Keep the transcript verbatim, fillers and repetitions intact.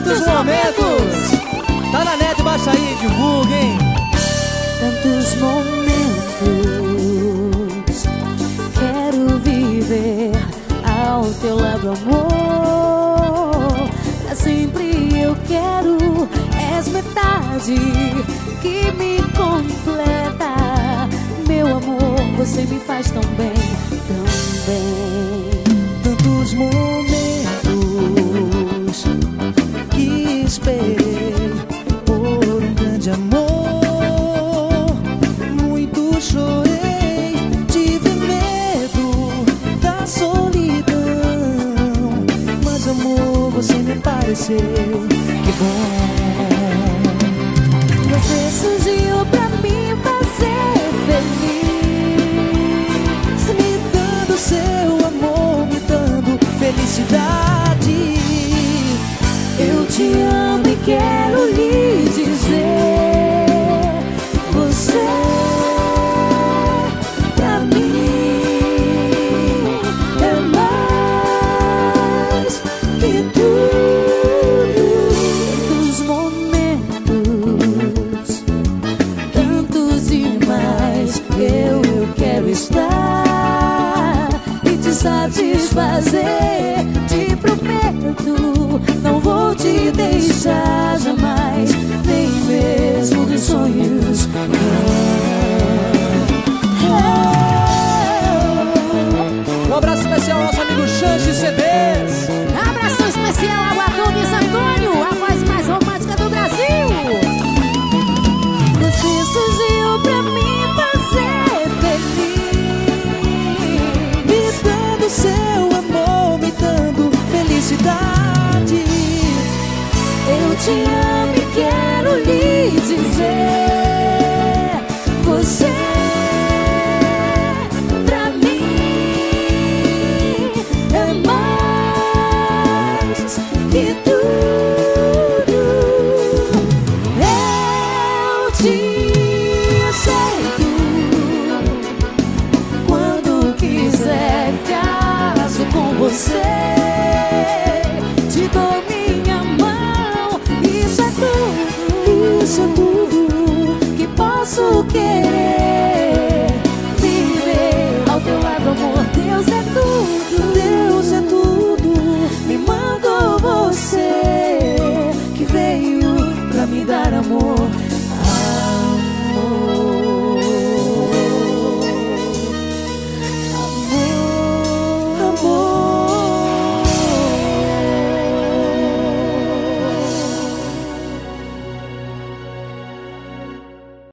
Tantos momentos. Tá na net, baixa aí, divulga, hein? Tantos momentos quero viver ao teu lado, amor. Pra sempre eu quero. És metade que me completa. Meu amor, você me faz tão bem, tão bem. Tantos momentos que esperei por um grande amor. Muito chorei, tive medo da solidão. Mas amor, você me pareceu, que bom. Você surgiu pra me fazer feliz, me dando seu amor, me dando felicidade. eu te amo e quero lhe dizer, você pra mim é mais que tudo. Tantos momentos, tantos e mais, eu, eu quero estar e te satisfazer. Te prometo, não vou te deixar jamais, nem mesmo dos sonhos. Um abraço especial ao nosso amigo Xande C Ds. Abração especial ao Adonis Antônio, a voz mais romântica do Brasil. Você surgiu pra me fazer feliz, Me dando seu amor, me dando felicidade. eu te amo